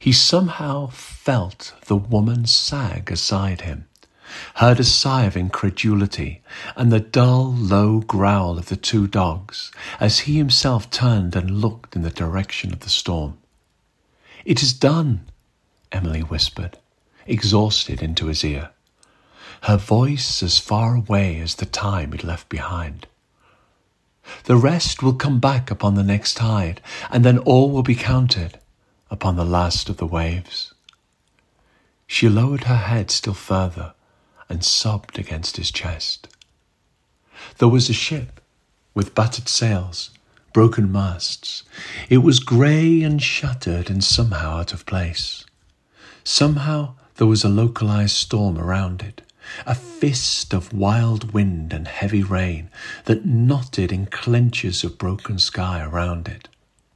He somehow felt the woman sag aside him, heard a sigh of incredulity and the dull, low growl of the two dogs as he himself turned and looked in the direction of the storm. "It is done," Emily whispered, exhausted, into his ear, her voice as far away as the time he'd left behind. "The rest will come back upon the next tide, and then all will be counted upon the last of the waves." She lowered her head still further and sobbed against his chest. There was a ship with battered sails, broken masts. It was grey and shattered and somehow out of place. Somehow there was a localized storm around it, a fist of wild wind and heavy rain that knotted in clenches of broken sky around it.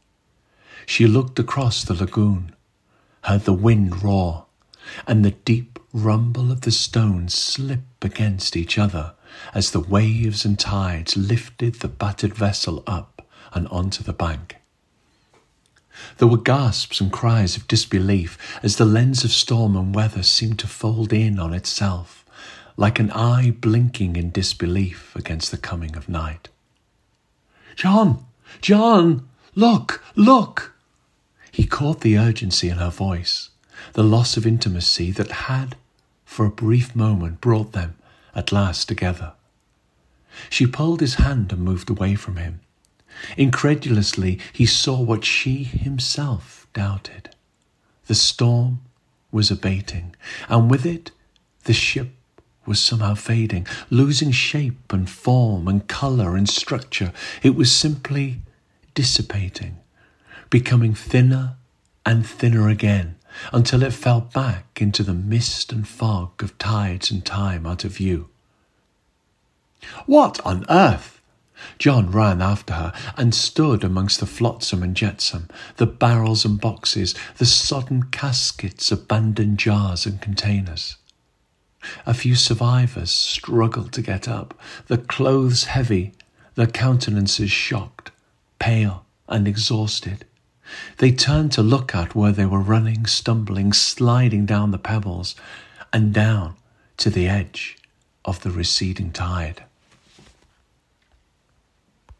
She looked across the lagoon, heard the wind roar, and the deep rumble of the stones slip against each other as the waves and tides lifted the battered vessel up and onto the bank. There were gasps and cries of disbelief as the lens of storm and weather seemed to fold in on itself, like an eye blinking in disbelief against the coming of night. "John! John! Look! Look!" He caught the urgency in her voice, the loss of intimacy that had, for a brief moment, brought them at last together. She pulled his hand and moved away from him. Incredulously, he saw what she himself doubted. The storm was abating, and with it, the ship was somehow fading, losing shape and form and colour and structure. It was simply dissipating, becoming thinner and thinner again, until it fell back into the mist and fog of tides and time out of view. "What on earth?" John ran after her and stood amongst the flotsam and jetsam, the barrels and boxes, the sodden caskets, abandoned jars and containers. A few survivors struggled to get up, their clothes heavy, their countenances shocked, pale and exhausted. They turned to look at where they were running, stumbling, sliding down the pebbles and down to the edge of the receding tide.